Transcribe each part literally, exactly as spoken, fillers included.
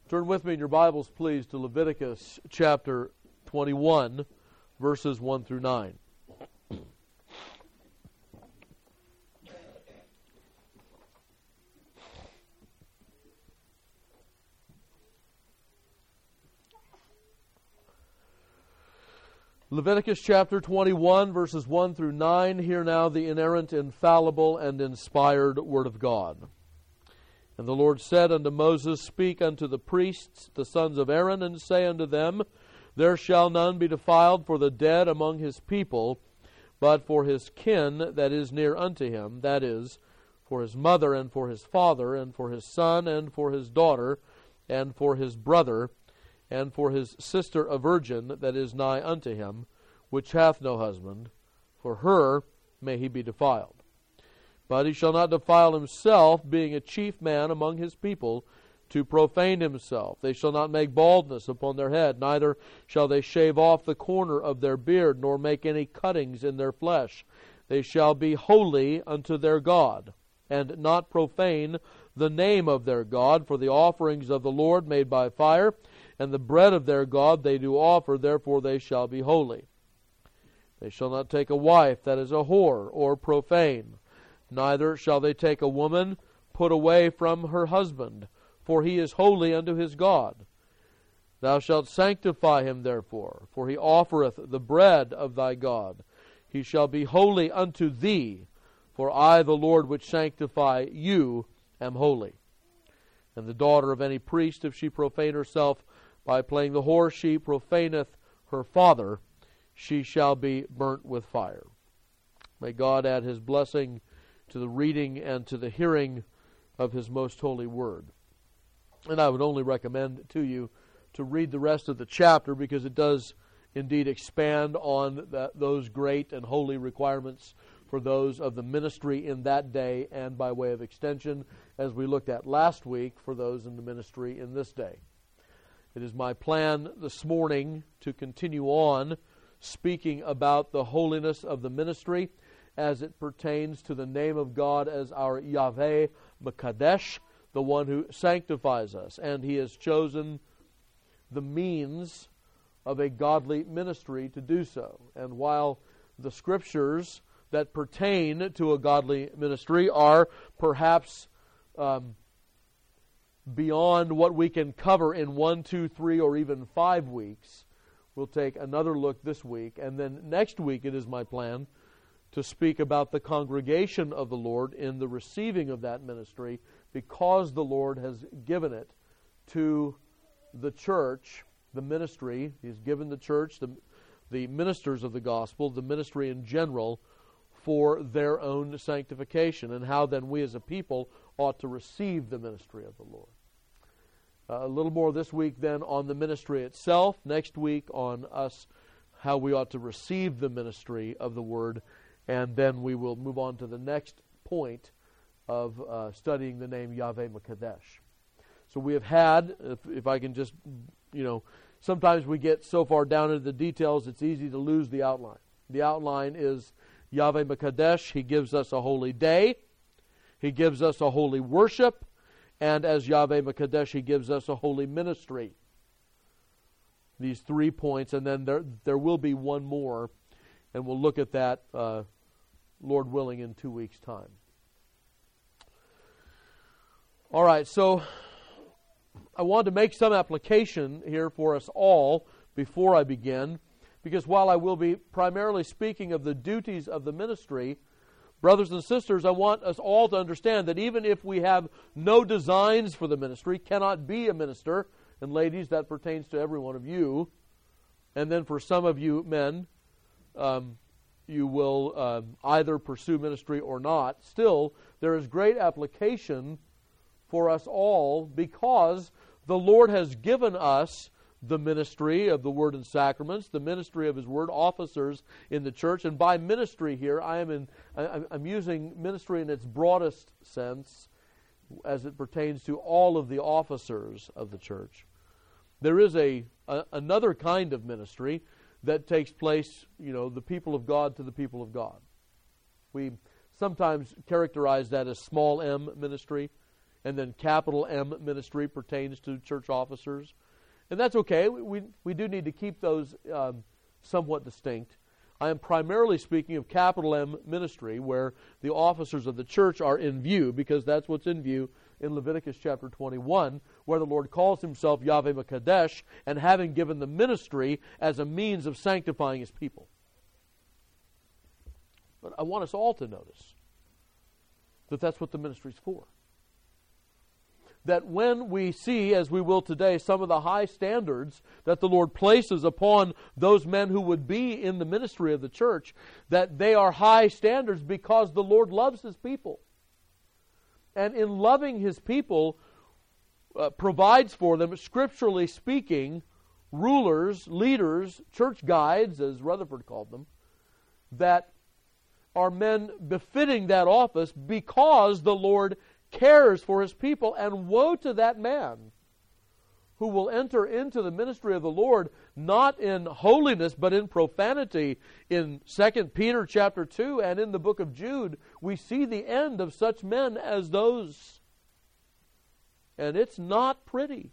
Turn with me in your Bibles, please, to Leviticus chapter twenty-one, verses one through nine. Leviticus chapter twenty-one, verses one through nine. Hear now the inerrant, infallible, and inspired Word of God. And the Lord said unto Moses, Speak unto the priests, the sons of Aaron, and say unto them, There shall none be defiled for the dead among his people, but for his kin that is near unto him, that is, for his mother, and for his father, and for his son, and for his daughter, and for his brother, and for his sister a virgin that is nigh unto him, which hath no husband, for her may he be defiled. But he shall not defile himself, being a chief man among his people, to profane himself. They shall not make baldness upon their head, neither shall they shave off the corner of their beard, nor make any cuttings in their flesh. They shall be holy unto their God, and not profane the name of their God, for the offerings of the Lord made by fire, and the bread of their God they do offer, therefore they shall be holy. They shall not take a wife that is a whore or profane, neither shall they take a woman put away from her husband, for he is holy unto his God. Thou shalt sanctify him therefore, for he offereth the bread of thy God. He shall be holy unto thee, for I, the Lord, which sanctify you, am holy. And the daughter of any priest, if she profane herself by playing the whore, she profaneth her father, she shall be burnt with fire. May God add his blessing to the reading and to the hearing of his most holy word. And I would only recommend to you to read the rest of the chapter, because it does indeed expand on that, those great and holy requirements for those of the ministry in that day, and by way of extension, as we looked at last week, for those in the ministry in this day. It is my plan this morning to continue on speaking about the holiness of the ministry as it pertains to the name of God as our Yahweh Mekadesh, the one who sanctifies us. And he has chosen the means of a godly ministry to do so. And while the scriptures that pertain to a godly ministry are perhaps um, beyond what we can cover in one, two, three, or even five weeks, we'll take another look this week. And then next week it is my plan to speak about the congregation of the Lord in the receiving of that ministry, because the Lord has given it to the church, the ministry. He's given the church, the, the ministers of the gospel, the ministry in general, for their own sanctification, and how then we as a people ought to receive the ministry of the Lord. Uh, a little more this week then on the ministry itself. Next week on us, how we ought to receive the ministry of the Word. And then we will move on to the next point of uh, studying the name Yahweh Mekadesh. So we have had, if, if I can just, you know, sometimes we get so far down into the details, it's easy to lose the outline. The outline is Yahweh Mekadesh. He gives us a holy day. He gives us a holy worship. And as Yahweh Mekadesh, He gives us a holy ministry. These three points, and then there, there will be one more, and we'll look at that uh, Lord willing, in two weeks' time. All right, so I want to make some application here for us all before I begin, because while I will be primarily speaking of the duties of the ministry, brothers and sisters, I want us all to understand that even if we have no designs for the ministry, cannot be a minister, and ladies, that pertains to every one of you, and then for some of you men, um, you will uh, either pursue ministry or not, still, there is great application for us all, because the Lord has given us the ministry of the Word and Sacraments, the ministry of His Word, officers in the church. And by ministry here, I am in, I, I'm using ministry in its broadest sense as it pertains to all of the officers of the church. There is a, a another kind of ministry that takes place, you know, the people of God to the people of God. We sometimes characterize that as small m ministry. And then capital M ministry pertains to church officers. And that's okay. We, we, we do need to keep those um, somewhat distinct. I am primarily speaking of capital M ministry, where the officers of the church are in view, because that's what's in view in Leviticus chapter twenty-one, where the Lord calls himself Yahweh Mekadesh, and having given the ministry as a means of sanctifying his people. But I want us all to notice that that's what the ministry is for. That when we see, as we will today, some of the high standards that the Lord places upon those men who would be in the ministry of the church, that they are high standards because the Lord loves his people. And in loving his people, uh, provides for them, scripturally speaking, rulers, leaders, church guides, as Rutherford called them, that are men befitting that office because the Lord cares for his people. And woe to that man who will enter into the ministry of the Lord not in holiness but in profanity. In Second Peter chapter two and in the book of Jude, we see the end of such men as those. And it's not pretty.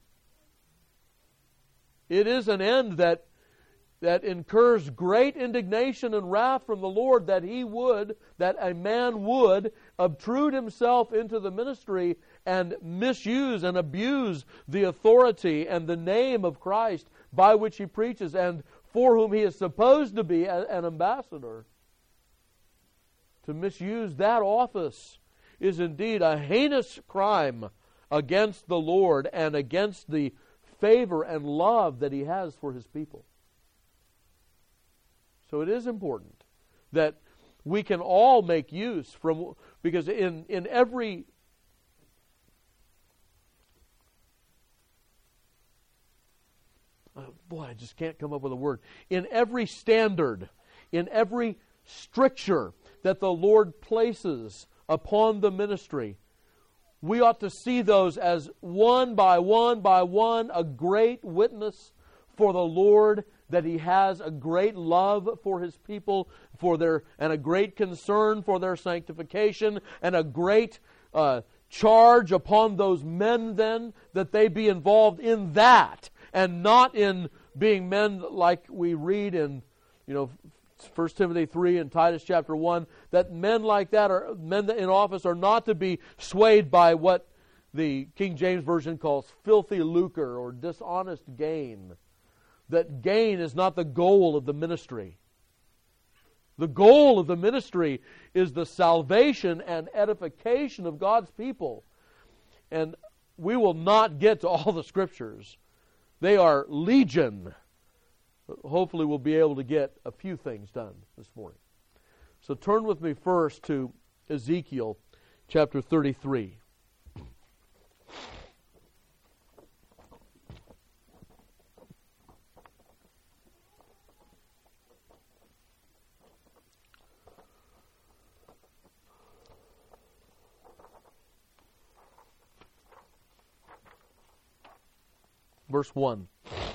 It is an end that that incurs great indignation and wrath from the Lord, that he would, that a man would obtrude himself into the ministry and misuse and abuse the authority and the name of Christ by which he preaches and for whom he is supposed to be a, an ambassador. To misuse that office is indeed a heinous crime against the Lord and against the favor and love that he has for his people. So it is important that we can all make use from, because in, in every oh boy, I just can't come up with a word. In every standard, in every stricture that the Lord places upon the ministry, we ought to see those as one by one by one a great witness for the Lord, that he has a great love for his people, for their and a great concern for their sanctification, and a great uh, charge upon those men then that they be involved in that, and not in being men like we read in, you know, First Timothy three and Titus chapter one, that men like that, are men in office, are not to be swayed by what the King James Version calls filthy lucre or dishonest gain. That gain is not the goal of the ministry. The goal of the ministry is the salvation and edification of God's people. And we will not get to all the scriptures. They are legion. But hopefully we'll be able to get a few things done this morning. So turn with me first to Ezekiel chapter thirty-three. Verse one.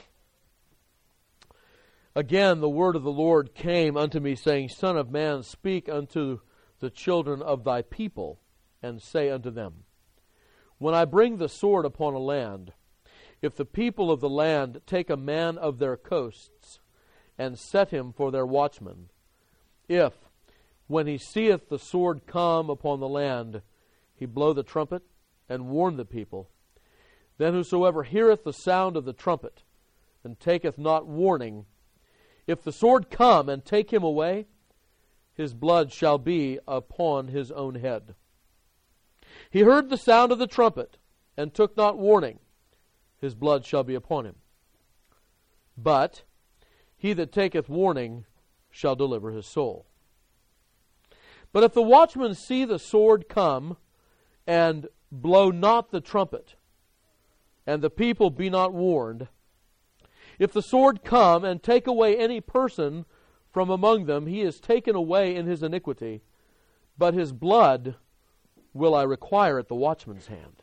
Again, the word of the Lord came unto me, saying, Son of man, speak unto the children of thy people, and say unto them, When I bring the sword upon a land, if the people of the land take a man of their coasts, and set him for their watchman, if, when he seeth the sword come upon the land, he blow the trumpet, and warn the people, then whosoever heareth the sound of the trumpet, and taketh not warning, if the sword come and take him away, his blood shall be upon his own head. He heard the sound of the trumpet, and took not warning, his blood shall be upon him. But he that taketh warning shall deliver his soul. But if the watchman see the sword come, and blow not the trumpet, and the people be not warned, if the sword come and take away any person from among them, he is taken away in his iniquity, but his blood will I require at the watchman's hand.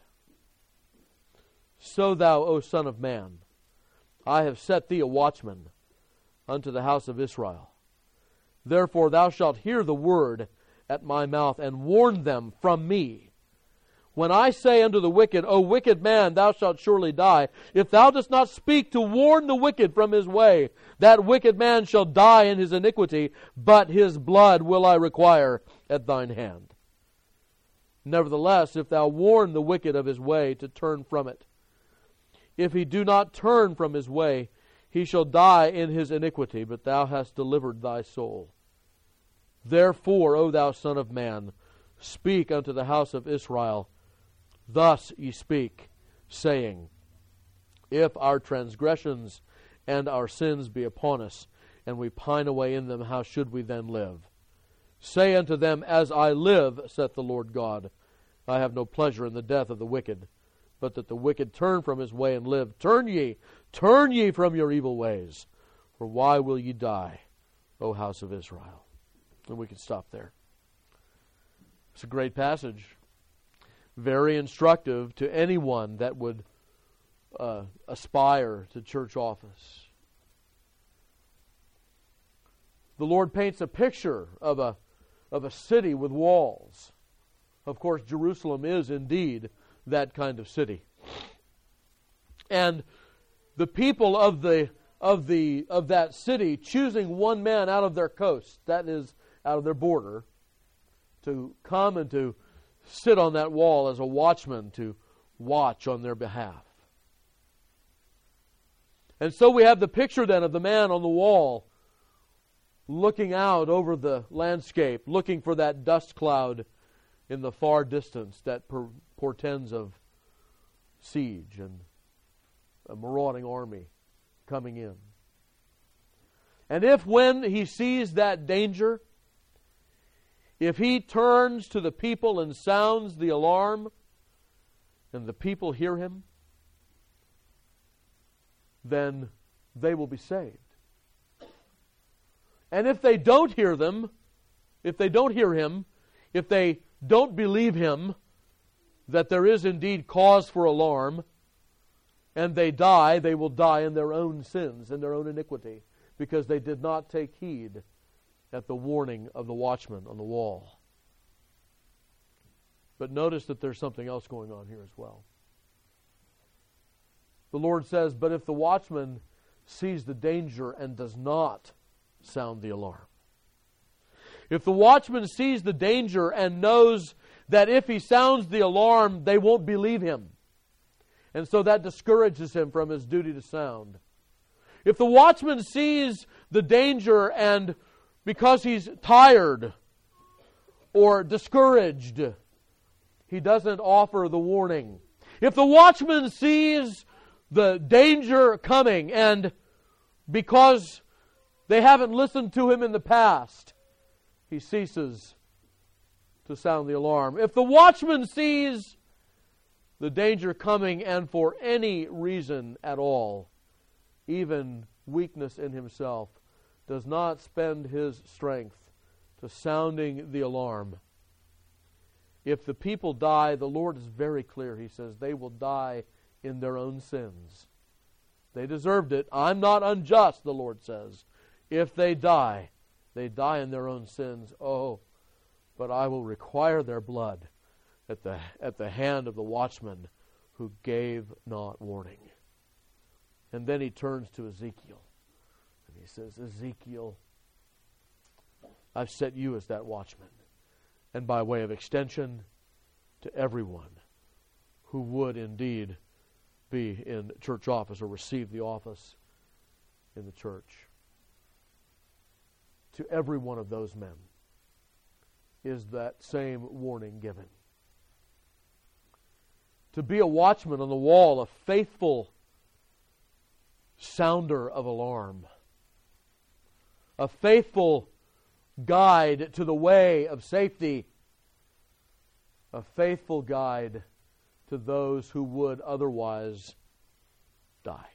So thou, O son of man, I have set thee a watchman unto the house of Israel. Therefore thou shalt hear the word at my mouth, and warn them from me. When I say unto the wicked, O wicked man, thou shalt surely die, if thou dost not speak to warn the wicked from his way, that wicked man shall die in his iniquity, but his blood will I require at thine hand. Nevertheless, if thou warn the wicked of his way, to turn from it, if he do not turn from his way, he shall die in his iniquity, but thou hast delivered thy soul. Therefore, O thou son of man, speak unto the house of Israel, thus ye speak, saying, if our transgressions and our sins be upon us, and we pine away in them, how should we then live? Say unto them, as I live, saith the Lord God, I have no pleasure in the death of the wicked, but that the wicked turn from his way and live. Turn ye, turn ye from your evil ways, for why will ye die, O house of Israel? And we can stop there. It's a great passage. Very instructive to anyone that would uh, aspire to church office. The Lord paints a picture of a, of a city with walls. Of course, Jerusalem is indeed that kind of city. And the people of the of the of that city choosing one man out of their coast, that is, out of their border, to come and to sit on that wall as a watchman to watch on their behalf. And so we have the picture then of the man on the wall looking out over the landscape, looking for that dust cloud in the far distance that portends of siege and a marauding army coming in. And if when he sees that danger, if he turns to the people and sounds the alarm, and the people hear him, then they will be saved. And if they don't hear them, if they don't hear him, if they don't believe him, that there is indeed cause for alarm, and they die, they will die in their own sins, in their own iniquity, because they did not take heed at the warning of the watchman on the wall. But notice that there's something else going on here as well. The Lord says, but if the watchman sees the danger and does not sound the alarm, if the watchman sees the danger and knows that if he sounds the alarm, they won't believe him, and so that discourages him from his duty to sound. If the watchman sees the danger and because he's tired or discouraged, he doesn't offer the warning. If the watchman sees the danger coming and because they haven't listened to him in the past, he ceases to sound the alarm. If the watchman sees the danger coming and for any reason at all, even weakness in himself, does not spend his strength to sounding the alarm, if the people die, the Lord is very clear. He says they will die in their own sins. They deserved it. I'm not unjust, the Lord says. If they die, they die in their own sins. Oh, but I will require their blood at the, at the hand of the watchman who gave not warning. And then he turns to Ezekiel. And he says, Ezekiel, I've set you as that watchman. And by way of extension, to everyone who would indeed be in church office or receive the office in the church. To every one of those men is that same warning given. To be a watchman on the wall, a faithful sounder of alarm, a faithful guide to the way of safety, a faithful guide to those who would otherwise die.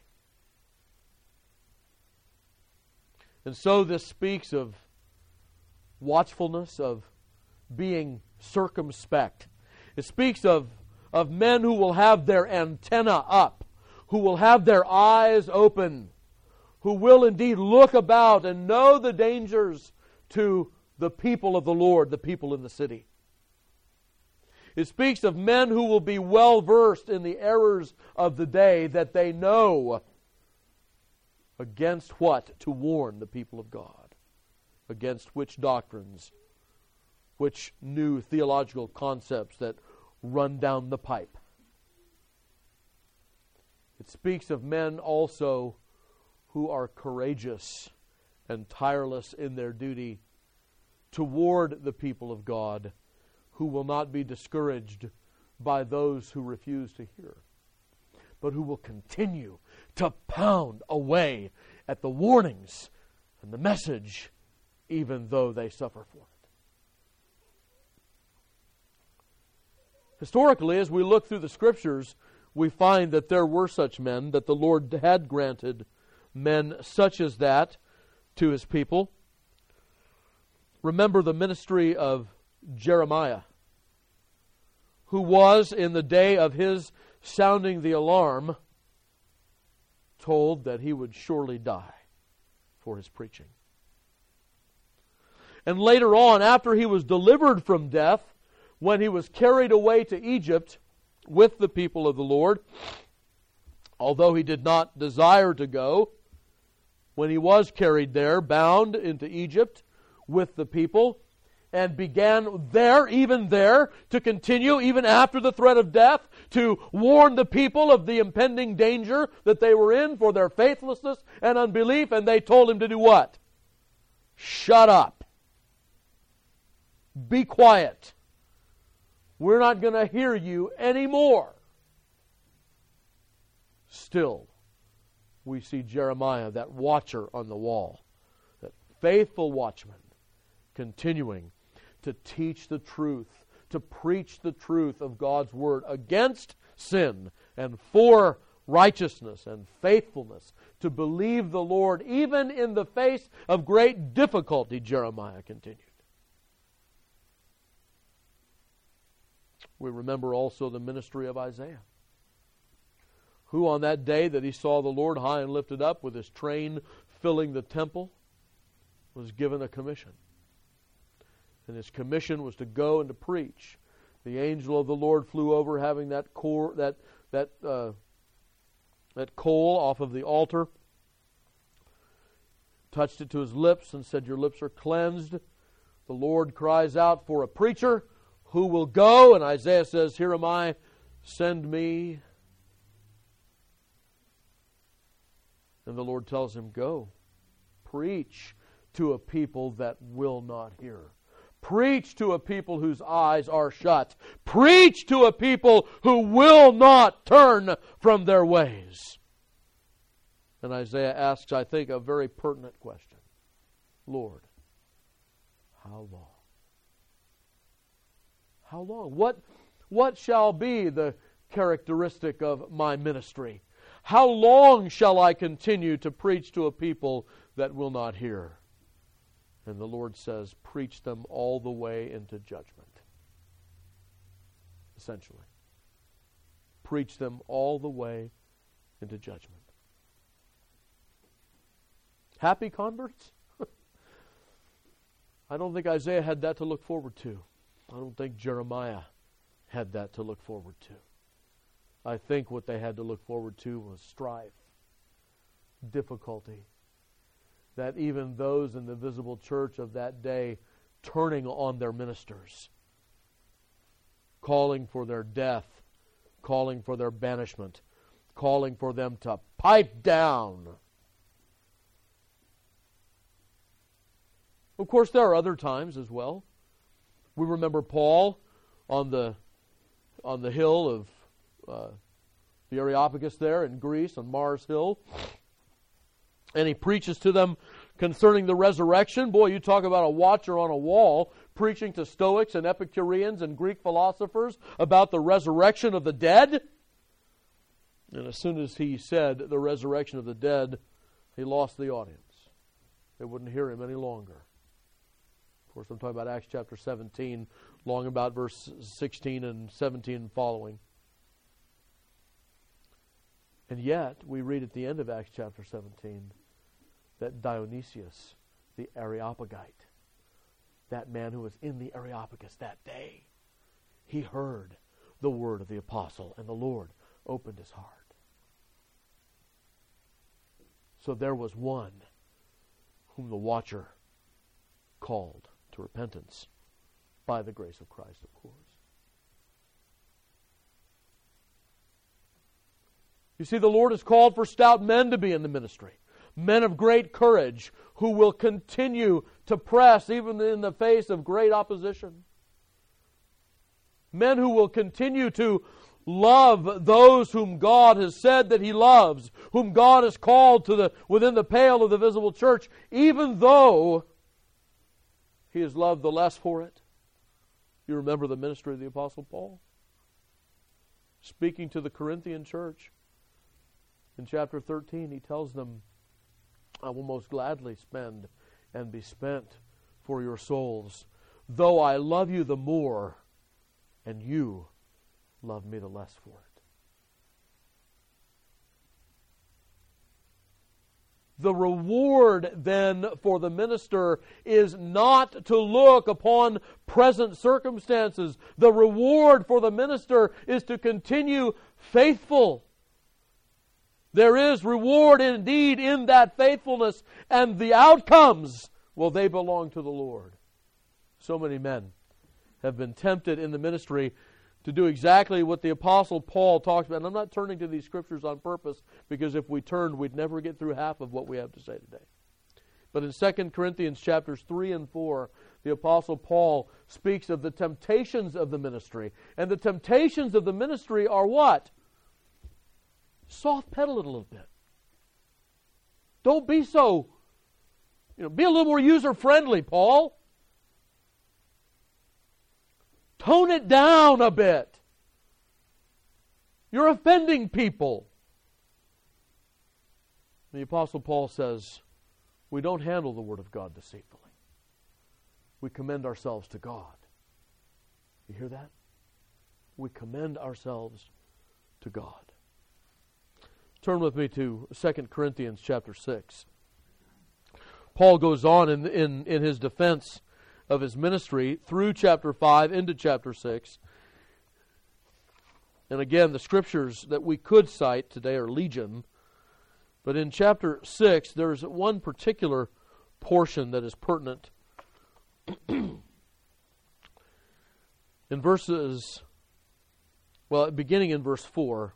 And so this speaks of watchfulness, of being circumspect. It speaks of, of men who will have their antenna up, who will have their eyes open, who will indeed look about and know the dangers to the people of the Lord, the people in the city. It speaks of men who will be well versed in the errors of the day, that they know against what to warn the people of God, against which doctrines, which new theological concepts that run down the pipe. It speaks of men also who are courageous and tireless in their duty toward the people of God, who will not be discouraged by those who refuse to hear, but who will continue to pound away at the warnings and the message, even though they suffer for it. Historically, as we look through the Scriptures, we find that there were such men, that the Lord had granted men such as that to His people. Remember the ministry of Jeremiah, who was, in the day of his sounding the alarm, told that he would surely die for his preaching. And later on, after he was delivered from death, when he was carried away to Egypt with the people of the Lord, although he did not desire to go, when he was carried there, bound into Egypt with the people, and began there, even there, to continue, even after the threat of death, to warn the people of the impending danger that they were in for their faithlessness and unbelief, and they told him to do what? Shut up. Be quiet. We're not going to hear you anymore. Still, we see Jeremiah, that watcher on the wall, that faithful watchman, continuing to teach the truth, to preach the truth of God's Word against sin and for righteousness and faithfulness, to believe the Lord even in the face of great difficulty, Jeremiah continued. We remember also the ministry of Isaiah, who on that day that he saw the Lord high and lifted up with his train filling the temple, was given a commission. And his commission was to go and to preach. The angel of the Lord flew over, having that core, that that uh, that coal off of the altar, touched it to his lips and said, "Your lips are cleansed." The Lord cries out for a preacher who will go, and Isaiah says, "Here am I, send me." And the Lord tells him, "Go, preach to a people that will not hear. Preach to a people whose eyes are shut. Preach to a people who will not turn from their ways." And Isaiah asks, I think, a very pertinent question. Lord, how long? How long? What, what shall be the characteristic of my ministry? How long shall I continue to preach to a people that will not hear? And the Lord says, preach them all the way into judgment. Essentially. Preach them all the way into judgment. Happy converts? I don't think Isaiah had that to look forward to. I don't think Jeremiah had that to look forward to. I think what they had to look forward to was strife, difficulty, that even those in the visible church of that day turning on their ministers, calling for their death, calling for their banishment, calling for them to pipe down. Of course, there are other times as well. We remember Paul on the on the hill of uh, the Areopagus there in Greece, on Mars Hill. And he preaches to them concerning the resurrection. Boy, you talk about a watcher on a wall, preaching to Stoics and Epicureans and Greek philosophers about the resurrection of the dead. And as soon as he said the resurrection of the dead, he lost the audience. They wouldn't hear him any longer. Of course, I'm talking about Acts chapter seventeen, long about verse sixteen and seventeen and following. And yet, we read at the end of Acts chapter seventeen that Dionysius, the Areopagite, that man who was in the Areopagus that day, he heard the word of the apostle, and the Lord opened his heart. So there was one whom the watcher called to repentance by the grace of Christ, of course. You see, the Lord has called for stout men to be in the ministry, men of great courage who will continue to press even in the face of great opposition. Men who will continue to love those whom God has said that He loves, whom God has called to the within the pale of the visible church, even though He has loved the less for it. You remember the ministry of the Apostle Paul? Speaking to the Corinthian church, in chapter thirteen, he tells them, I will most gladly spend and be spent for your souls, though I love you the more, and you love me the less for it. The reward then for the minister is not to look upon present circumstances. The reward for the minister is to continue faithful. There is reward indeed in that faithfulness, and the outcomes, well, they belong to the Lord. So many men have been tempted in the ministry to do exactly what the Apostle Paul talks about. And I'm not turning to these scriptures on purpose, because if we turned, we'd never get through half of what we have to say today. But in Second Corinthians chapters three and four, the Apostle Paul speaks of the temptations of the ministry. And the temptations of the ministry are what? Soft pedal it a little bit. Don't be so, you know, be a little more user-friendly, Paul. Tone it down a bit. You're offending people. The Apostle Paul says, we don't handle the Word of God deceitfully. We commend ourselves to God. You hear that? We commend ourselves to God. Turn with me to Second Corinthians chapter six. Paul goes on in, in, in his defense of his ministry through chapter five into chapter six. And again, the scriptures that we could cite today are legion. But in chapter six, there's one particular portion that is pertinent. In verses, well, beginning in verse four.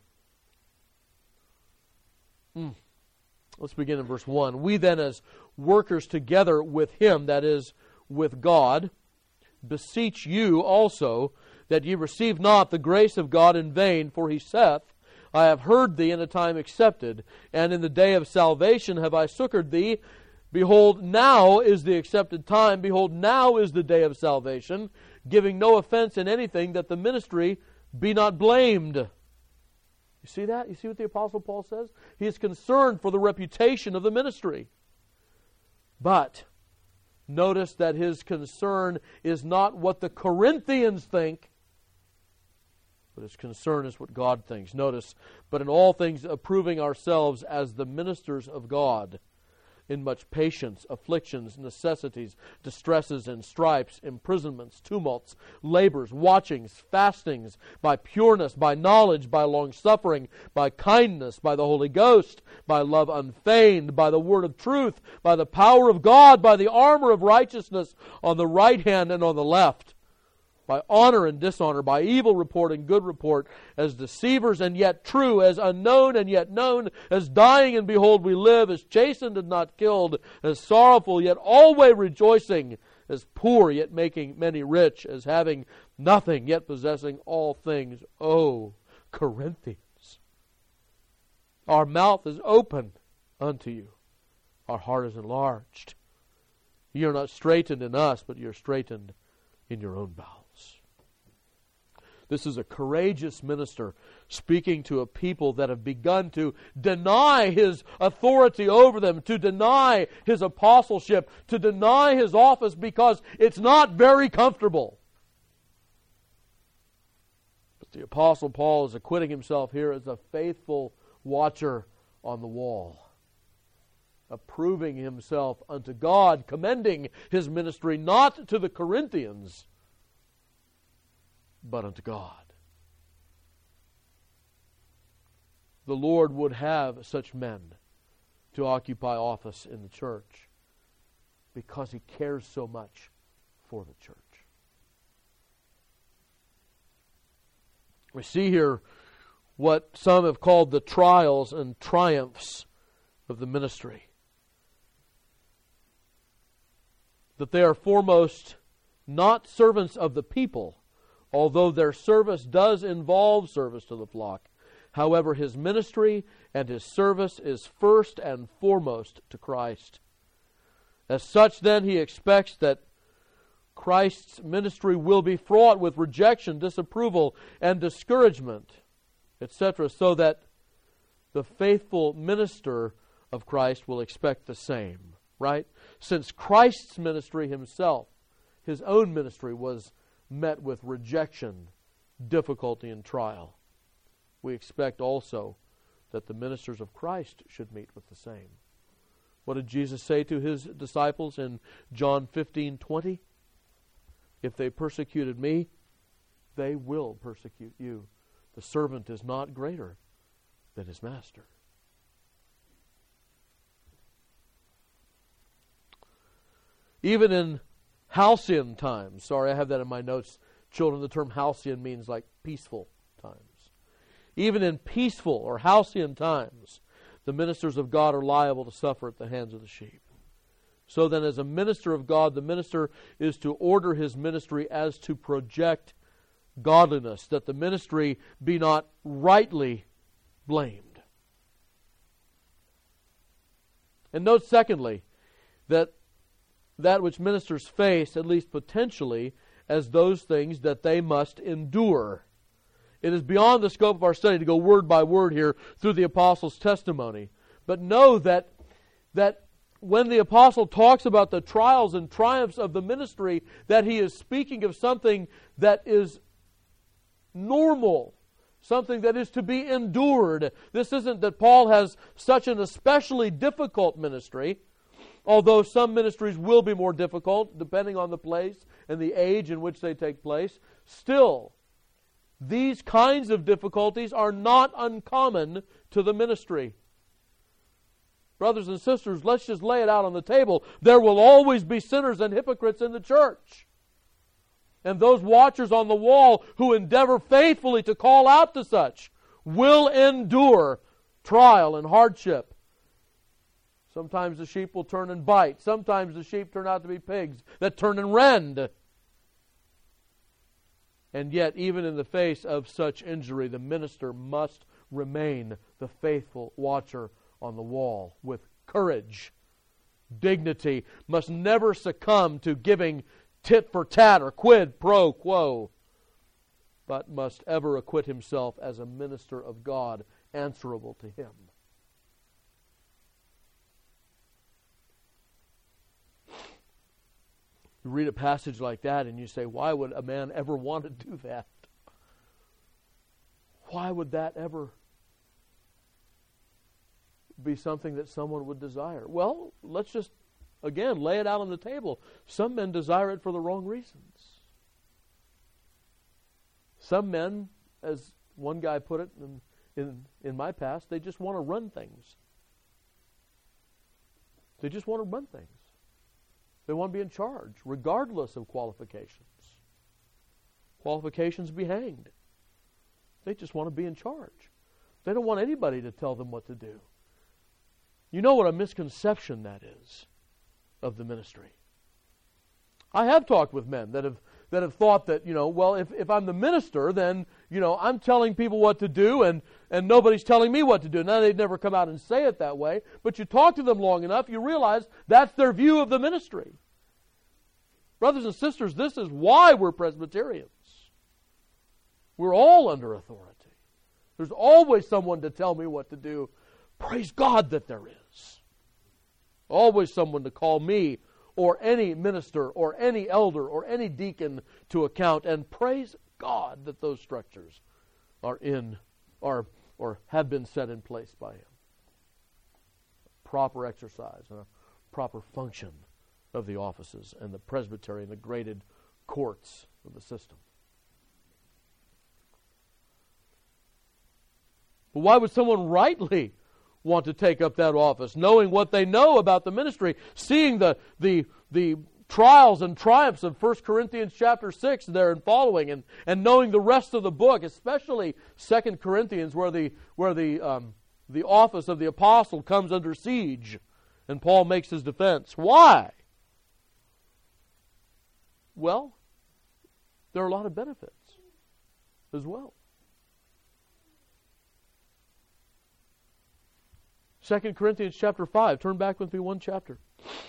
Hmm. Let's begin in verse one. We then, as workers together with Him, that is, with God, beseech you also that ye receive not the grace of God in vain, for He saith, I have heard thee in a time accepted, and in the day of salvation have I succored thee. Behold, now is the accepted time. Behold, now is the day of salvation, giving no offense in anything, that the ministry be not blamed. You see that? You see what the Apostle Paul says? He is concerned for the reputation of the ministry. But notice that his concern is not what the Corinthians think, but his concern is what God thinks. Notice, but in all things approving ourselves as the ministers of God, in much patience, afflictions, necessities, distresses, and stripes, imprisonments, tumults, labors, watchings, fastings, by pureness, by knowledge, by long-suffering, by kindness, by the Holy Ghost, by love unfeigned, by the word of truth, by the power of God, by the armor of righteousness on the right hand and on the left, by honor and dishonor, by evil report and good report, as deceivers and yet true, as unknown and yet known, as dying and behold we live, as chastened and not killed, as sorrowful yet always rejoicing, as poor yet making many rich, as having nothing yet possessing all things. O Corinthians, our mouth is open unto you, our heart is enlarged. You are not straitened in us, but you are straitened in your own bowels. This is a courageous minister speaking to a people that have begun to deny his authority over them, to deny his apostleship, to deny his office because it's not very comfortable. But the Apostle Paul is acquitting himself here as a faithful watcher on the wall, approving himself unto God, commending his ministry not to the Corinthians, but unto God. The Lord would have such men to occupy office in the church because He cares so much for the church. We see here what some have called the trials and triumphs of the ministry. That they are foremost not servants of the people, although their service does involve service to the flock. However, his ministry and his service is first and foremost to Christ. As such, then, he expects that Christ's ministry will be fraught with rejection, disapproval, and discouragement, et cetera, so that the faithful minister of Christ will expect the same, right? Since Christ's ministry himself, his own ministry, was met with rejection, difficulty, and trial, we expect also that the ministers of Christ should meet with the same. What did Jesus say to his disciples in John fifteen twenty? If they persecuted me, they will persecute you. The servant is not greater than his master. Even in halcyon times, sorry, I have that in my notes, children, the term halcyon means like peaceful times. Even in peaceful or halcyon times, the ministers of God are liable to suffer at the hands of the sheep. So then, as a minister of God, the minister is to order his ministry as to project godliness, that the ministry be not rightly blamed. And note, secondly, that that which ministers face, at least potentially, as those things that they must endure. It is beyond the scope of our study to go word by word here through the apostles' testimony. But know that, that when the apostle talks about the trials and triumphs of the ministry, that he is speaking of something that is normal, something that is to be endured. This isn't that Paul has such an especially difficult ministry, although some ministries will be more difficult depending on the place and the age in which they take place. Still, these kinds of difficulties are not uncommon to the ministry. Brothers and sisters, let's just lay it out on the table. There will always be sinners and hypocrites in the church. And those watchers on the wall who endeavor faithfully to call out to such will endure trial and hardship. Sometimes the sheep will turn and bite. Sometimes the sheep turn out to be pigs that turn and rend. And yet, even in the face of such injury, the minister must remain the faithful watcher on the wall with courage, dignity, must never succumb to giving tit for tat or quid pro quo, but must ever acquit himself as a minister of God, answerable to Him. You read a passage like that and you say, why would a man ever want to do that? Why would that ever be something that someone would desire? Well, let's just, again, lay it out on the table. Some men desire it for the wrong reasons. Some men, as one guy put it in, in, in my past, they just want to run things. They just want to run things. They want to be in charge, regardless of qualifications. Qualifications be hanged. They just want to be in charge. They don't want anybody to tell them what to do. You know what a misconception that is of the ministry. I have talked with men that have that have thought that, you know, well, if, if I'm the minister, then, you know, I'm telling people what to do and, and nobody's telling me what to do. Now, they'd never come out and say it that way, but you talk to them long enough, you realize that's their view of the ministry. Brothers and sisters, this is why we're Presbyterians. We're all under authority. There's always someone to tell me what to do. Praise God that there is. Always someone to call me or any minister or any elder or any deacon to account, and praise God that those structures are in are or have been set in place by Him. Proper exercise and a proper function of the offices and the presbytery and the graded courts of the system. But why would someone rightly want to take up that office, knowing what they know about the ministry, seeing the the the trials and triumphs of First Corinthians chapter six there and following, and, and knowing the rest of the book, especially Second Corinthians, where the where the um, the office of the apostle comes under siege, and Paul makes his defense. Why? Well, there are a lot of benefits as well. Second Corinthians chapter five. Turn back with me one chapter.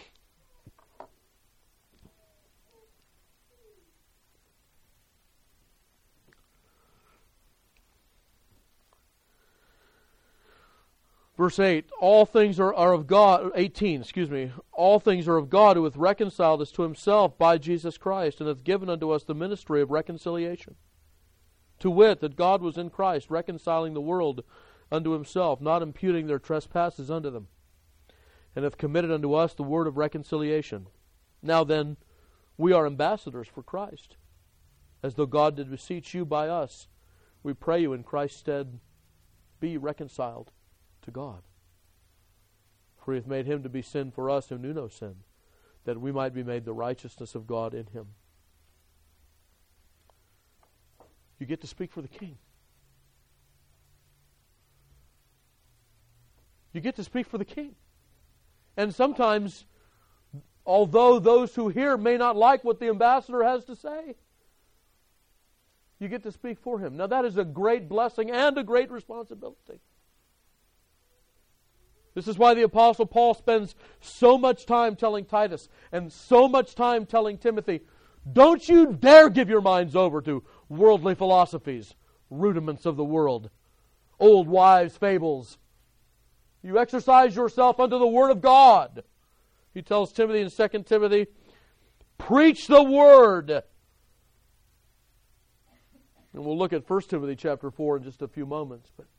Verse eight, all things are, are of God, eighteen, excuse me, all things are of God, who hath reconciled us to himself by Jesus Christ, and hath given unto us the ministry of reconciliation. To wit, that God was in Christ, reconciling the world unto himself, not imputing their trespasses unto them, and hath committed unto us the word of reconciliation. Now then, we are ambassadors for Christ, as though God did beseech you by us. We pray you in Christ's stead, be reconciled to God. For he hath made him to be sin for us who knew no sin, that we might be made the righteousness of God in him. You get to speak for the King. You get to speak for the King. And sometimes, although those who hear may not like what the ambassador has to say, you get to speak for him. Now that is a great blessing and a great responsibility. This is why the Apostle Paul spends so much time telling Titus and so much time telling Timothy, don't you dare give your minds over to worldly philosophies, rudiments of the world, old wives' fables. You exercise yourself unto the Word of God. He tells Timothy in Second Timothy, preach the Word. And we'll look at First Timothy chapter four in just a few moments. But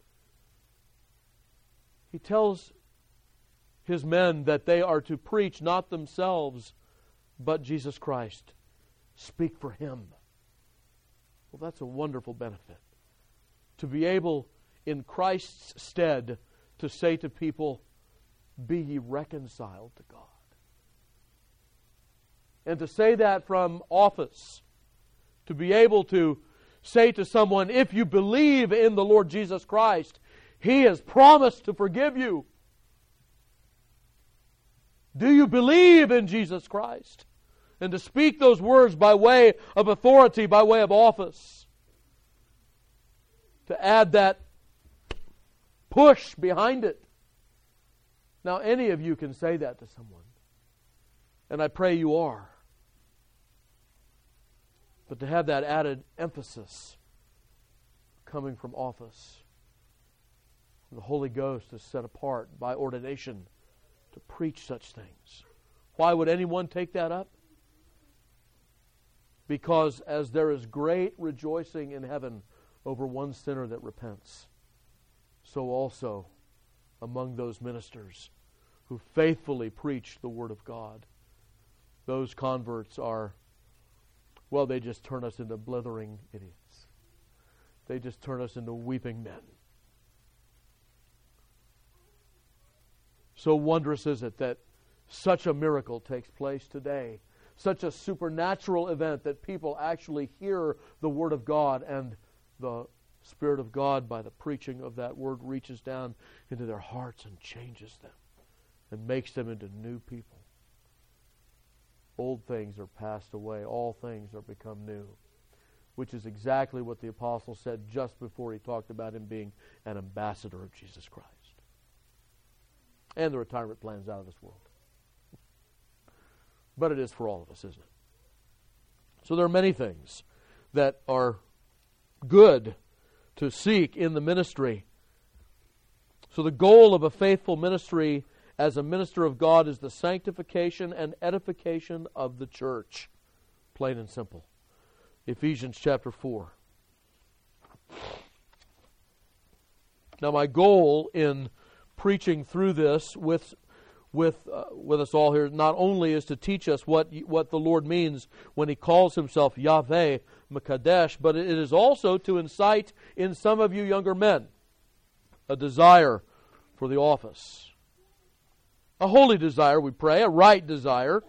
he tells his men that they are to preach not themselves, but Jesus Christ. Speak for Him. Well, that's a wonderful benefit. To be able, in Christ's stead, to say to people, be ye reconciled to God. And to say that from office. To be able to say to someone, if you believe in the Lord Jesus Christ, He has promised to forgive you. Do you believe in Jesus Christ? And to speak those words by way of authority, by way of office. To add that push behind it. Now, any of you can say that to someone. And I pray you are. But to have that added emphasis coming from office. The Holy Ghost is set apart by ordination to preach such things. Why would anyone take that up? Because as there is great rejoicing in heaven over one sinner that repents, so also among those ministers who faithfully preach the Word of God, those converts are, well, they just turn us into blithering idiots. They just turn us into weeping men. So wondrous is it that such a miracle takes place today. Such a supernatural event that people actually hear the Word of God, and the Spirit of God, by the preaching of that Word, reaches down into their hearts and changes them and makes them into new people. Old things are passed away. All things are become new. Which is exactly what the apostle said just before he talked about him being an ambassador of Jesus Christ. And the retirement plan's out of this world. But it is for all of us, isn't it? So there are many things that are good to seek in the ministry. So the goal of a faithful ministry as a minister of God is the sanctification and edification of the church. Plain and simple. Ephesians chapter four. Now my goal in preaching through this with with uh, with us all here not only is to teach us what what the Lord means when He calls Himself Yahweh Mekadesh, but it is also to incite in some of you younger men a desire for the office. A holy desire, we pray, a right desire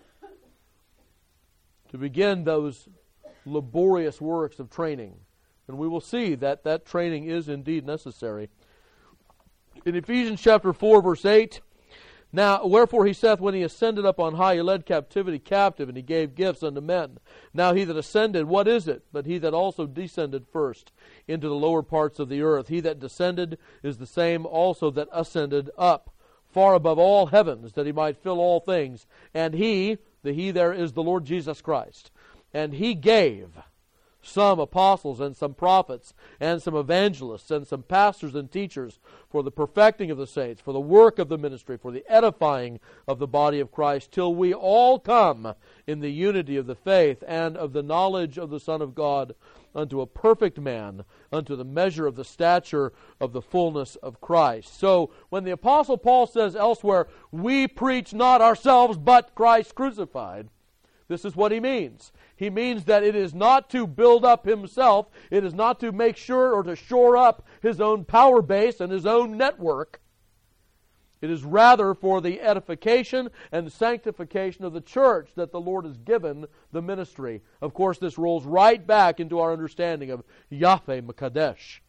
to begin those laborious works of training. And we will see that that training is indeed necessary. In Ephesians chapter four, verse eight, now, wherefore he saith, when he ascended up on high, he led captivity captive, and he gave gifts unto men. Now he that ascended, what is it? But he that also descended first into the lower parts of the earth. He that descended is the same also that ascended up, far above all heavens, that he might fill all things. And he, the he there is the Lord Jesus Christ. And he gave some apostles and some prophets and some evangelists and some pastors and teachers for the perfecting of the saints, for the work of the ministry, for the edifying of the body of Christ, till we all come in the unity of the faith and of the knowledge of the Son of God, unto a perfect man, unto the measure of the stature of the fullness of Christ. So when the Apostle Paul says elsewhere, we preach not ourselves but Christ crucified, this is what he means. He means that it is not to build up himself, it is not to make sure or to shore up his own power base and his own network. It is rather for the edification and sanctification of the church that the Lord has given the ministry. Of course, this rolls right back into our understanding of Yahweh Mekadesh.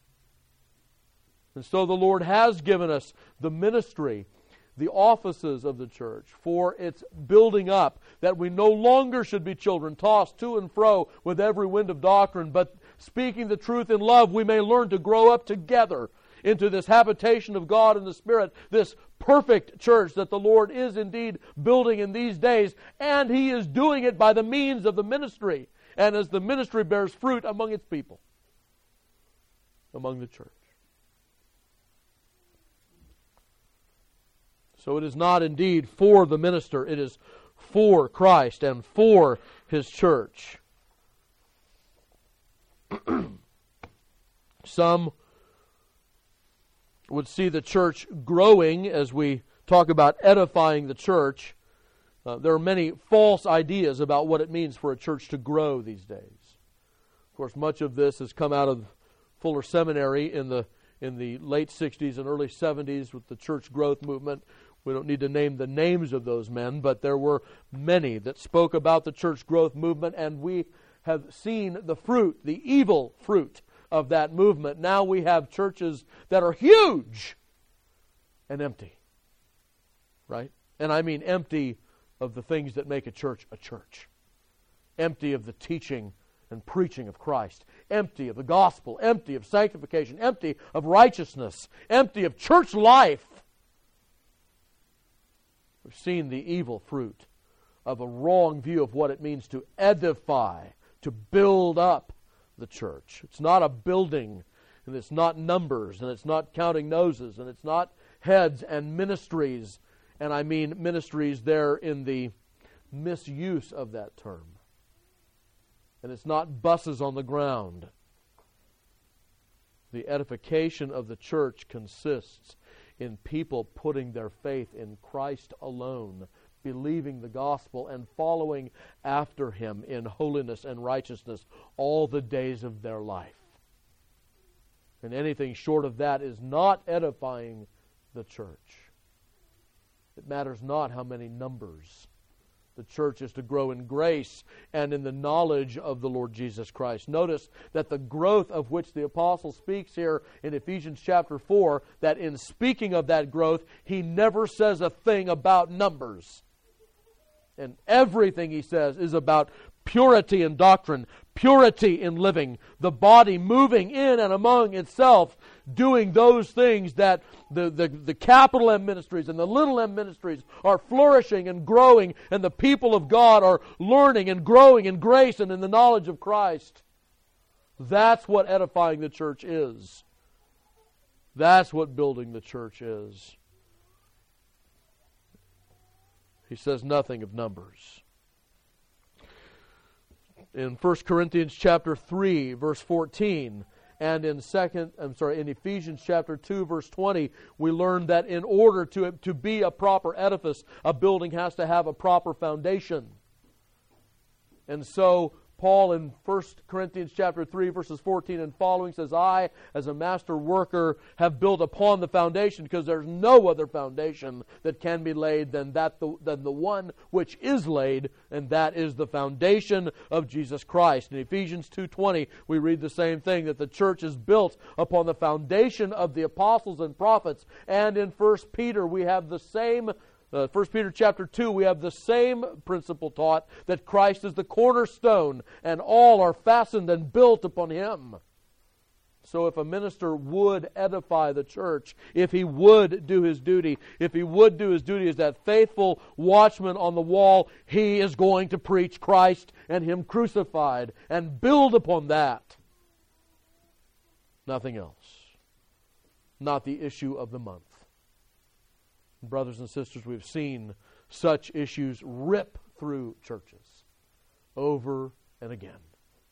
And so the Lord has given us the ministry, the offices of the church, for its building up, that we no longer should be children tossed to and fro with every wind of doctrine, but speaking the truth in love, we may learn to grow up together into this habitation of God in the Spirit, this perfect church that the Lord is indeed building in these days, and He is doing it by the means of the ministry, and as the ministry bears fruit among its people, among the church. So it is not indeed for the minister, it is for Christ and for His church. Some would see the church growing as we talk about edifying the church. Uh, there are many false ideas about what it means for a church to grow these days. Of course, much of this has come out of Fuller Seminary in the in the late sixties and early seventies with the church growth movement. We don't need to name the names of those men, but there were many that spoke about the church growth movement, and we have seen the fruit, the evil fruit of that movement. Now we have churches that are huge and empty, right? And I mean empty of the things that make a church a church. Empty of the teaching and preaching of Christ. Empty of the gospel. Empty of sanctification. Empty of righteousness. Empty of church life. We've seen the evil fruit of a wrong view of what it means to edify, to build up the church. It's not a building, and it's not numbers, and it's not counting noses, and it's not heads and ministries, and I mean ministries there in the misuse of that term. And it's not buses on the ground. The edification of the church consists in people putting their faith in Christ alone, believing the gospel and following after Him in holiness and righteousness all the days of their life. And anything short of that is not edifying the church. It matters not how many numbers. The church is to grow in grace and in the knowledge of the Lord Jesus Christ. Notice that the growth of which the apostle speaks here in Ephesians chapter four, that in speaking of that growth, he never says a thing about numbers. And everything he says is about purity in doctrine, purity in living, the body moving in and among itself, doing those things that the, the, the capital M ministries and the little m ministries are flourishing and growing, and the people of God are learning and growing in grace and in the knowledge of Christ. That's what edifying the church is. That's what building the church is. He says nothing of numbers. In First Corinthians chapter three, verse fourteen, and in second, I'm sorry, in Ephesians chapter two, verse twenty, we learn that in order to, to be a proper edifice, a building has to have a proper foundation. And so Paul in First Corinthians chapter three, verses fourteen and following says, I, as a master worker, have built upon the foundation, because there's no other foundation that can be laid than that the, than the one which is laid, and that is the foundation of Jesus Christ. In Ephesians two twenty, we read the same thing, that the church is built upon the foundation of the apostles and prophets. And in First Peter, we have the same Uh, First Peter chapter two, we have the same principle taught, that Christ is the cornerstone, and all are fastened and built upon Him. So if a minister would edify the church, if he would do his duty, if he would do his duty as that faithful watchman on the wall, he is going to preach Christ and Him crucified, and build upon that. Nothing else. Not the issue of the month. Brothers and sisters, we've seen such issues rip through churches over and again.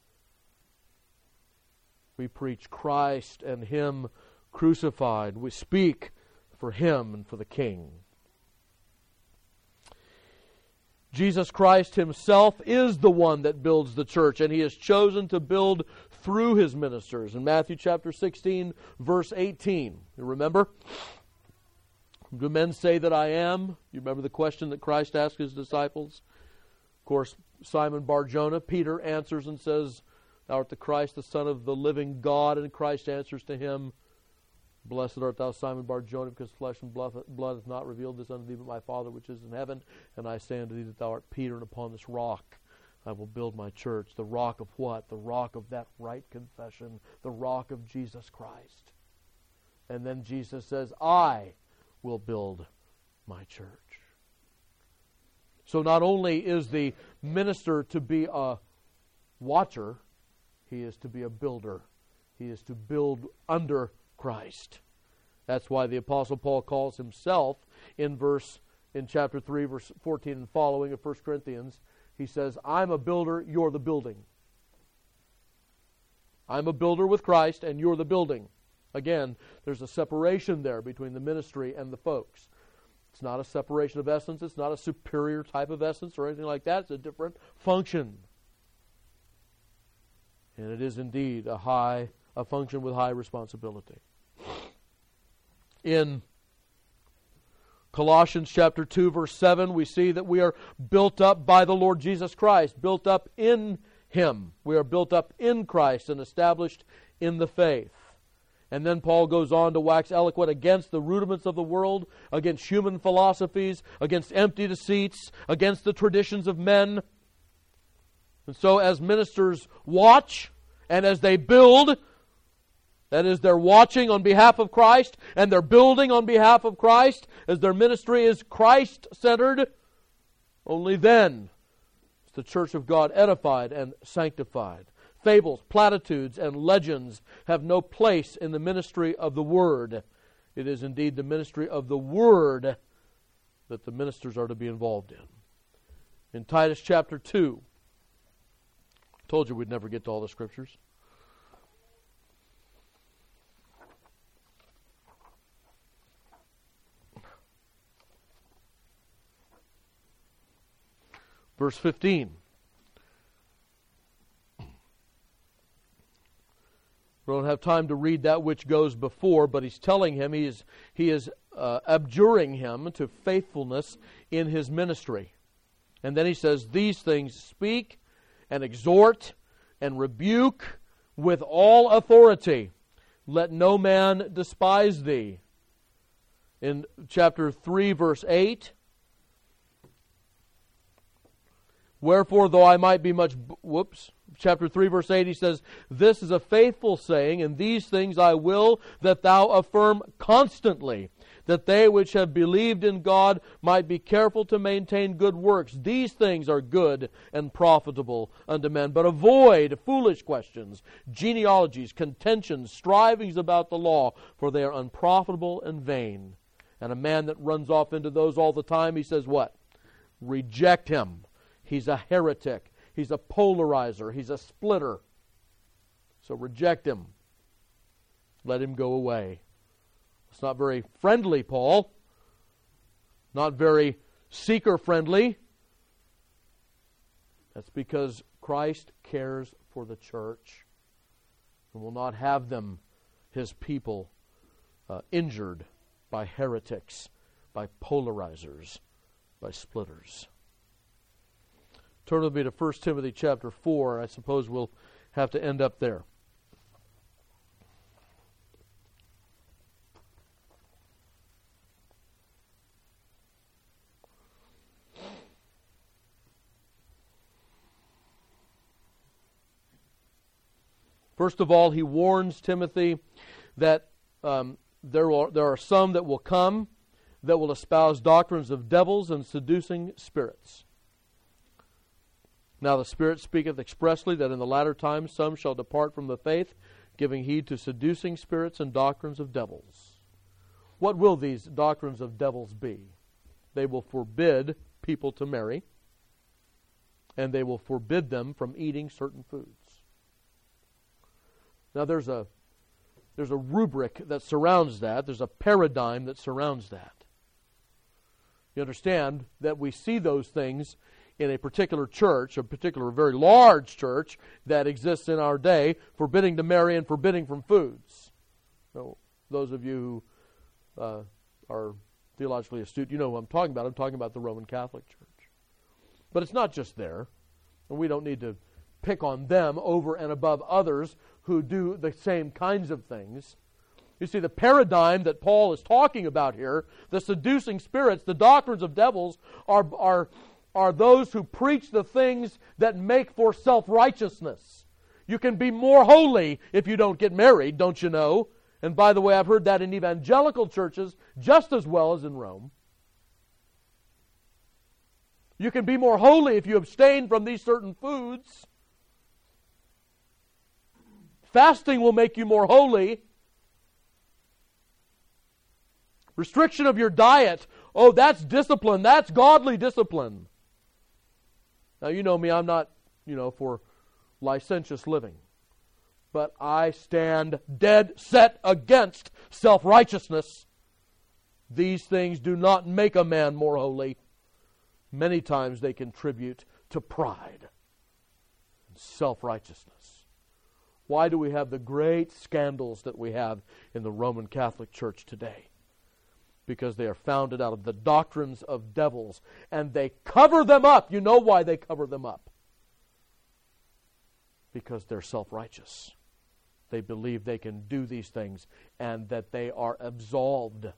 We preach Christ and Him crucified. We speak for Him and for the King. Jesus Christ Himself is the one that builds the church, and He has chosen to build through His ministers. In Matthew chapter sixteen, verse eighteen, you remember? Do men say that I am? You remember the question that Christ asked His disciples? Of course, Simon Bar-Jonah, Peter answers and says, Thou art the Christ, the Son of the living God. And Christ answers to him, Blessed art thou, Simon Bar-Jonah, because flesh and blood hath not revealed this unto thee, but my Father which is in heaven. And I say unto thee that thou art Peter, and upon this rock I will build my church. The rock of what? The rock of that right confession. The rock of Jesus Christ. And then Jesus says, I will build my church. So not only is the minister to be a watcher, he is to be a builder. He is to build under Christ. That's why the Apostle Paul calls himself in verse in chapter three, verse fourteen and following of First Corinthians, he says, I'm a builder, you're the building. I'm a builder with Christ, and you're the building. Again, there's a separation there between the ministry and the folks. It's not a separation of essence. It's not a superior type of essence or anything like that. It's a different function. And it is indeed a high, a function with high responsibility. In Colossians chapter two, verse seven, we see that we are built up by the Lord Jesus Christ, built up in Him. We are built up in Christ and established in the faith. And then Paul goes on to wax eloquent against the rudiments of the world, against human philosophies, against empty deceits, against the traditions of men. And so as ministers watch, and as they build, that is, they're watching on behalf of Christ, and they're building on behalf of Christ, as their ministry is Christ-centered, only then is the church of God edified and sanctified. Fables, platitudes, and legends have no place in the ministry of the Word. It is indeed the ministry of the Word that the ministers are to be involved in. In Titus chapter two, I told you we'd never get to all the Scriptures. Verse fifteen. We don't have time to read that which goes before, but he's telling him, he is, he is uh, abjuring him to faithfulness in his ministry. And then he says, These things speak and exhort and rebuke with all authority. Let no man despise thee. In chapter three, verse eight, Wherefore, though I might be much... Whoops. Chapter three, verse eight, he says, This is a faithful saying, and these things I will that thou affirm constantly, that they which have believed in God might be careful to maintain good works. These things are good and profitable unto men. But avoid foolish questions, genealogies, contentions, strivings about the law, for they are unprofitable and vain. And a man that runs off into those all the time, he says what? Reject him. He's a heretic. He's a polarizer. He's a splitter. So reject him. Let him go away. It's not very friendly, Paul. Not very seeker-friendly. That's because Christ cares for the church and will not have them, His people, uh, injured by heretics, by polarizers, by splitters. Turn with me to First Timothy chapter four. I suppose we'll have to end up there. First of all, he warns Timothy that um, there are, there are some that will come that will espouse doctrines of devils and seducing spirits. Now the Spirit speaketh expressly that in the latter times some shall depart from the faith, giving heed to seducing spirits and doctrines of devils. What will these doctrines of devils be? They will forbid people to marry, and they will forbid them from eating certain foods. Now there's a there's a rubric that surrounds that. There's a paradigm that surrounds that. You understand that we see those things in a particular church, a particular very large church that exists in our day, forbidding to marry and forbidding from foods. So those of you who uh, are theologically astute, you know who I'm talking about. I'm talking about the Roman Catholic Church. But it's not just there, and we don't need to pick on them over and above others who do the same kinds of things. You see, the paradigm that Paul is talking about here, the seducing spirits, the doctrines of devils, are, are, are those who preach the things that make for self-righteousness. You can be more holy if you don't get married, don't you know? And by the way, I've heard that in evangelical churches just as well as in Rome. You can be more holy if you abstain from these certain foods. Fasting will make you more holy. Restriction of your diet, oh, that's discipline. That's godly discipline. Now, you know me, I'm not, you know, for licentious living. But I stand dead set against self-righteousness. These things do not make a man more holy. Many times they contribute to pride and self-righteousness. Why do we have the great scandals that we have in the Roman Catholic Church today? Because they are founded out of the doctrines of devils, and they cover them up. You know why they cover them up? Because they're self-righteous. They believe they can do these things and that they are absolved.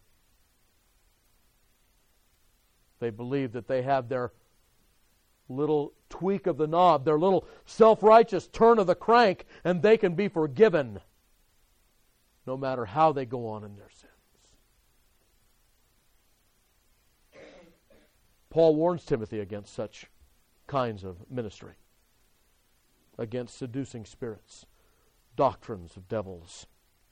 They believe that they have their little tweak of the knob, their little self-righteous turn of the crank, and they can be forgiven no matter how they go on in their sins. Paul warns Timothy against such kinds of ministry, against seducing spirits, doctrines of devils.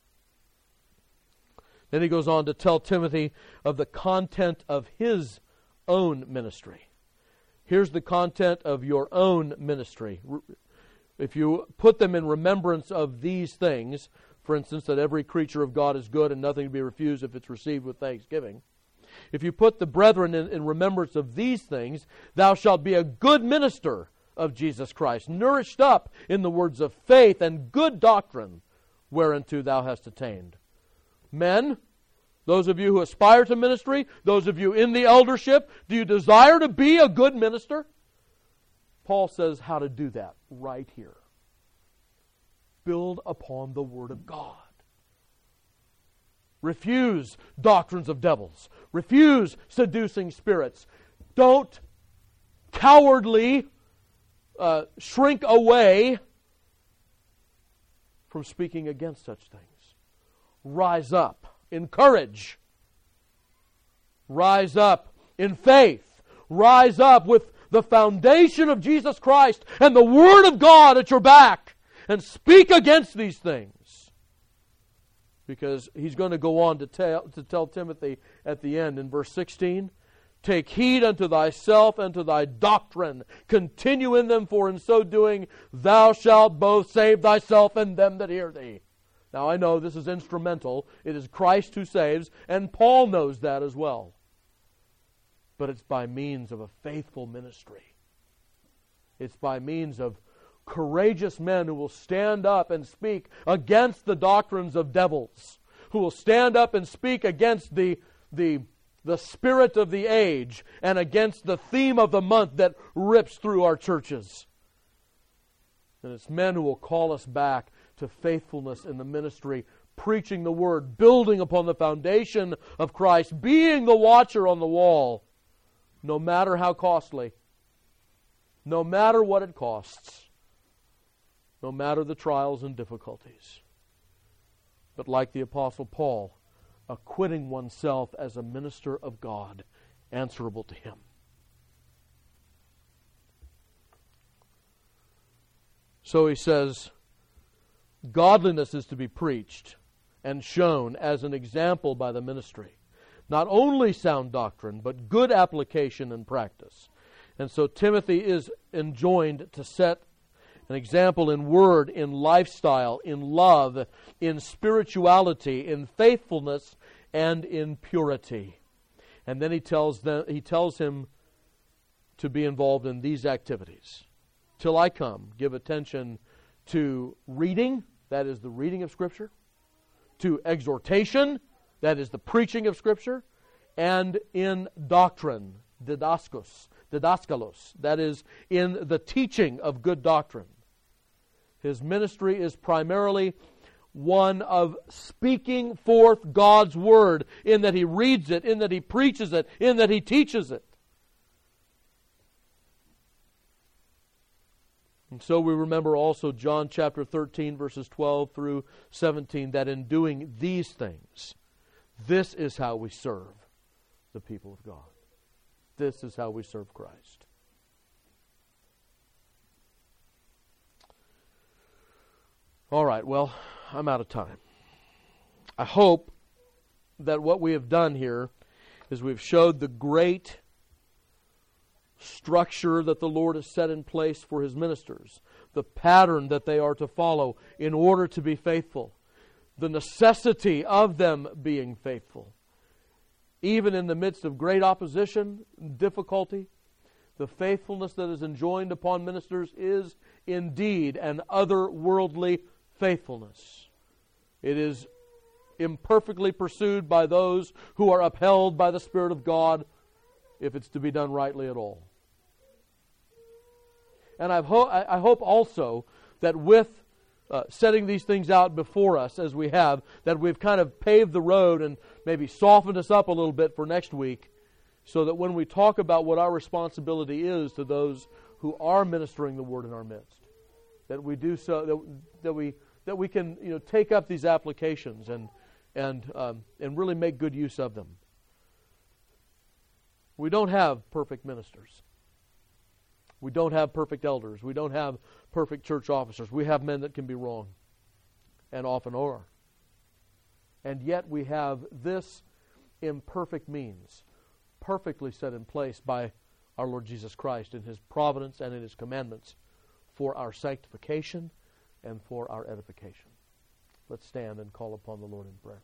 Then he goes on to tell Timothy of the content of his own ministry. Here's the content of your own ministry. If you put them in remembrance of these things, for instance, that every creature of God is good and nothing to be refused if it's received with thanksgiving. If you put the brethren in, in remembrance of these things, thou shalt be a good minister of Jesus Christ, nourished up in the words of faith and good doctrine, whereunto thou hast attained. Men, those of you who aspire to ministry, those of you in the eldership, do you desire to be a good minister? Paul says how to do that right here. Build upon the Word of God. Refuse doctrines of devils. Refuse seducing spirits. Don't cowardly uh, shrink away from speaking against such things. Rise up in courage. Rise up in faith. Rise up with the foundation of Jesus Christ and the Word of God at your back, and speak against these things. Because he's going to go on to tell, to tell Timothy at the end in verse sixteen, take heed unto thyself and to thy doctrine. Continue in them, for in so doing thou shalt both save thyself and them that hear thee. Now I know this is instrumental. It is Christ who saves, and Paul knows that as well. But it's by means of a faithful ministry. It's by means of courageous men who will stand up and speak against the doctrines of devils, who will stand up and speak against the, the, the spirit of the age and against the theme of the month that rips through our churches. And it's men who will call us back to faithfulness in the ministry, preaching the Word, building upon the foundation of Christ, being the watcher on the wall, no matter how costly, no matter what it costs, no matter the trials and difficulties. But like the Apostle Paul, acquitting oneself as a minister of God, answerable to Him. So he says, godliness is to be preached and shown as an example by the ministry. Not only sound doctrine, but good application and practice. And so Timothy is enjoined to set an example in word, in lifestyle, in love, in spirituality, in faithfulness, and in purity. And then he tells them, he tells him to be involved in these activities. Till I come, give attention to reading, that is the reading of Scripture, to exhortation, that is the preaching of Scripture, and in doctrine, didaskos, didaskalos, that is in the teaching of good doctrine. His ministry is primarily one of speaking forth God's Word, in that he reads it, in that he preaches it, in that he teaches it. And so we remember also John chapter thirteen, verses twelve through seventeen, that in doing these things, this is how we serve the people of God. This is how we serve Christ. All right, well, I'm out of time. I hope that what we have done here is we've showed the great structure that the Lord has set in place for His ministers, the pattern that they are to follow in order to be faithful, the necessity of them being faithful. Even in the midst of great opposition, difficulty, the faithfulness that is enjoined upon ministers is indeed an otherworldly faithfulness. It is imperfectly pursued by those who are upheld by the Spirit of God, if it's to be done rightly at all. And I've ho- I hope also that with uh, setting these things out before us as we have, that we've kind of paved the road and maybe softened us up a little bit for next week, so that when we talk about what our responsibility is to those who are ministering the Word in our midst, that we do so, that, that we that we can you know take up these applications and and um, and really make good use of them. We don't have perfect ministers. We don't have perfect elders. We don't have perfect church officers. We have men that can be wrong, and often are. And yet we have this imperfect means perfectly set in place by our Lord Jesus Christ in His providence and in His commandments for our sanctification and for our edification. Let's stand and call upon the Lord in prayer.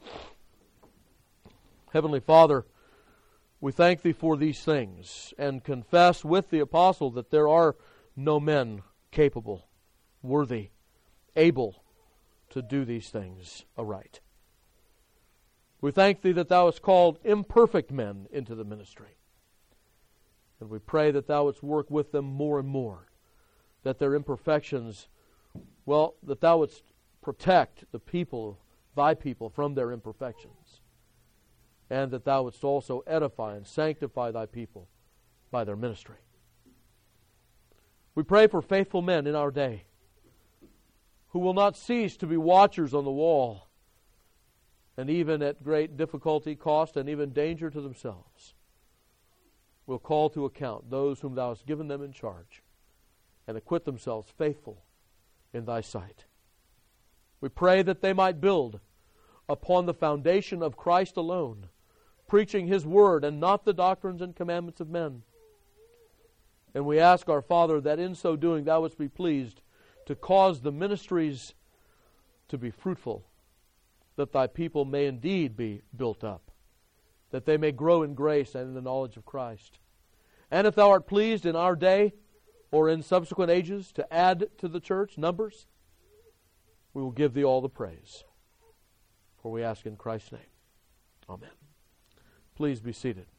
Heavenly Father, we thank Thee for these things and confess with the apostle that there are no men capable, worthy, able to do these things aright. We thank Thee that Thou hast called imperfect men into the ministry. And we pray that Thou wouldst work with them more and more, that their imperfections, well, that Thou wouldst protect the people, Thy people, from their imperfections, and that Thou wouldst also edify and sanctify Thy people by their ministry. We pray for faithful men in our day who will not cease to be watchers on the wall, and even at great difficulty, cost, and even danger to themselves, will call to account those whom Thou hast given them in charge and acquit themselves faithful in Thy sight. We pray that they might build upon the foundation of Christ alone, preaching His Word and not the doctrines and commandments of men. And we ask our Father that in so doing Thou wouldst be pleased to cause the ministries to be fruitful, that Thy people may indeed be built up, that they may grow in grace and in the knowledge of Christ. And if Thou art pleased in our day or in subsequent ages to add to the church numbers, we will give Thee all the praise. For we ask in Christ's name. Amen. Please be seated.